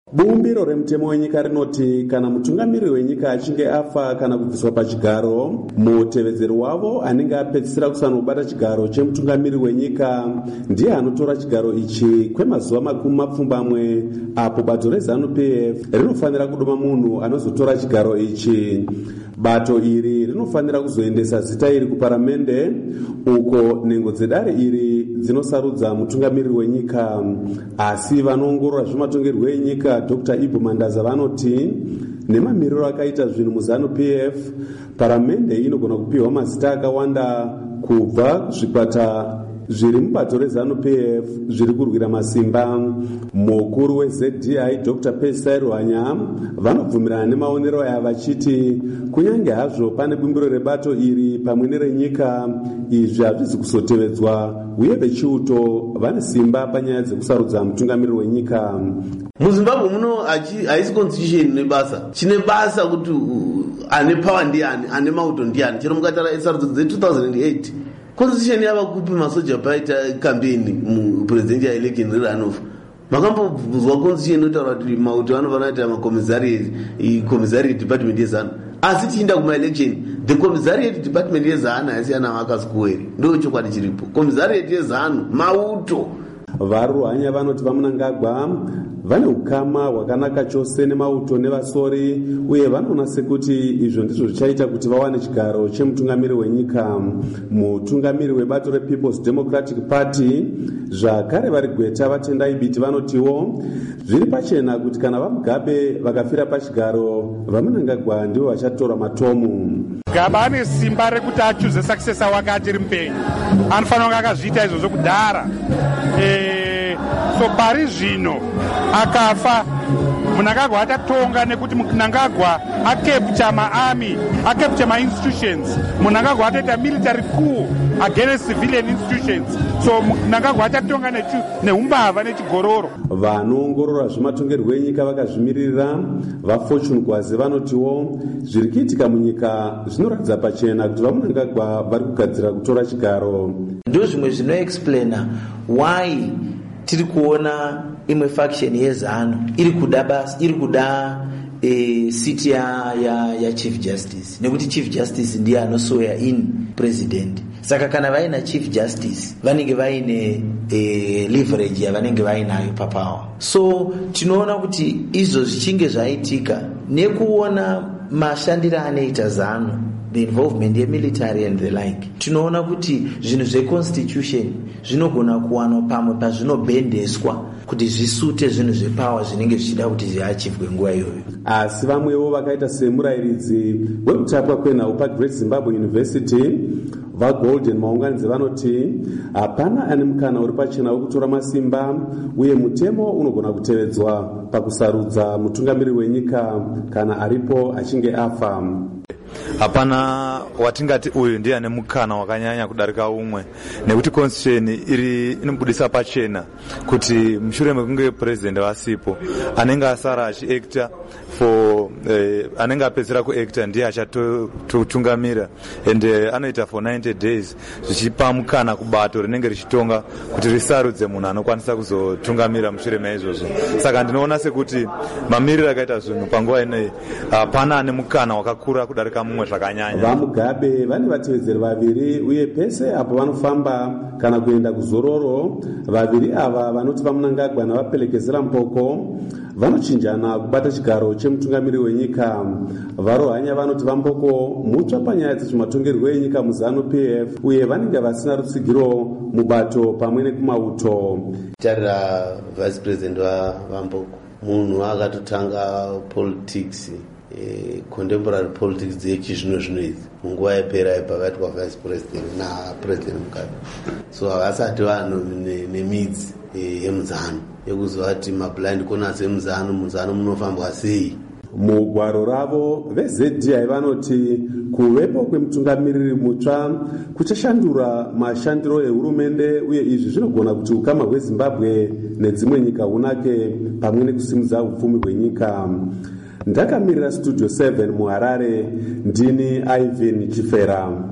Bumbiro remutemo wenyika rinoti kana mutungamiriri wenyika achinge afa kana kubviswa pachigaro, mutevedzeri wavo anenge apedzisira kusanobata chigaro chemutungamiriri wenyika ndiye anotora chigaro ichi kwemazuva 20 apo bato reZANU-PF rinofanira kudoma munhu anozotora chigaro ichi. Bato iri rinofanira kuzoendesa zita iri kuparamende uko nhengo dzedare iri dzinosarudza mutungamiriri wenyika. Asi vanoongorora zvematongerwo enyika Dr. Ibu Mandaza vanoti nemamiriro akaita zvinhu muZANU-PF, paramende inogona kupiwa mazita akawanda kubva zvikwata zviri mubato reZANU-PF zviri kurwira masimba. Mukuru weZDI Dr. Pesai Ruhanya vanobvumirana nemaonero aya vachiti kunyange hazvo pane bumbiro rebato iri pamwe nerenyika, izvi hazvizi kuzotevedzwa uye vechiuto vane simba panyaya dzekusarudza mutungamiriri wenyika. MuZimbabwe muno haisi constitution nebasa chine basa kuti ane power ndiani, ane mauto ndiani. Chero mukatara sarudzo dze2008 constitution yava kupi masoja paita campaign mupresident ya election runoff. Makambobvunzwa constitution inotaura kuti mauto anofana kuita commissariat department yeZANU, asi tichienda kuma-election the commissariat department yeZANU haisiyana vakasikuweri. Ndo chokwadi chiripo, commissariat yeZANU mauto. Varuhanya vanoti vamunangagwa vane ukama hwakanaka chose nemauto nevasori uye vanoona sekuti izvo ndizvo zvichaita kuti vawane chigaro chemutungamiriri wenyika. Mutungamiriri webato rePeople's Democratic Party zvakare vari Gweta Vatendai Biti vanotiwo zviri pachena kuti kana vaMugabe vakafira pachigaro, vamunangagwa ndivo vachatora matomu. Gaba ane simba rekuti achuze successor wake achiri mupenyu, anofanira kunge akazviita izvozvo kudhara. So pari zvino akafa, Mnangagwa atatonga nekuti Mnangagwa acapture maarmy, acapture ma-institutions. Mnangagwa ataita military coup against civilian institutions. So Mnangagwa atatonga neumbavha nechigororo. Vanoongorora zvematongerwo enyika vakazvimirira vaFortune Gwazi vanotiwo zviri kuitika munyika zvinoratidza pachena kuti vaMnangagwa vari kugadzira kutora chigaro. Ndo zvimwe zvinoexplaina why tiri kuona imwe faction yeZANU iri kuda city ya Chief Justice, nekuti Chief Justice ndiye anosoya in president. Saka kana vaina Chief Justice vanenge vaine leverage yavanenge vainayo papower. So tinoona kuti izvo zvichinge zvaitika nekuona mashandiro anoita ZANU, the involvement ye military and the like, tinoona kuti zvinhu zveconstitution zvinogona kuwanwa pamwe pazvinobhendeswa kuti zvisute zvinhu zvepower zvinenge zvichida kuti zviachivwe nguva iyoyo. Asi vamwewo vakaita semurairidzi wekutapwa kwenhau paGreat Zimbabwe University vaGolden Maunganidze vanoti hapana ane mukana uri pachena wekutora masimba uye mutemo unogona kutevedzwa pakusarudza mutungamiriri wenyika kana aripo achinge afa. Hapana watingati uyu ndiye ane mukana wakanyanya kudarika umwe, nekuti constitution inobudisa pachena kuti mushure mekunge president vasipo anenge asara achiacta anenge apedzera kuacta ndiye achatotungamira ende anoita for 90 days zvichipa mukana kubato rinenge richitonga kuti risarudze munhu anokwanisa kuzotungamira mushure maizvozvo. Saka ndinoona sekuti mamiriro akaita zvinhu panguva ineyi hapana ane mukana wakakura kudarika mumwe zvakanyanya. VaMugabe vane vatevedzeri vaviri uye pese apo vanofamba kana kuenda kuzororo, vaviri ava vanoti vaMnangagwa navaPelekezera Mpoko vanochinjana kubata chigaro chemutungamiriri wenyika. Varuhanya vanoti vaMpoko mutsva panyaya dzezvematongerwo enyika muZANU-PF uye vanenge vasina rutsigiro mubato pamwe nekumauto. Tarira vice president vaMpoko munhu akatotanga politics, contemporary politics dzechizvino zvino idzi munguva yapera pavaitwa vice president napresident Mugabe. So havasati vanhu nemidzi yemuZANU yekuzova kuti mablind corners emuZANU munofambwa sei. Mugwaro ravo veZDI vanoti kuvepo kwemutungamiriri mutsva kuchashandura mashandiro ehurumende uye izvi zvinogona kuti ukama hweZimbabwe nedzimwe nyika hunake pamwe nekusimudza upfumi hwenyika. Ndakamirira Studio 7 muHarare, ndini Ivan Chifera.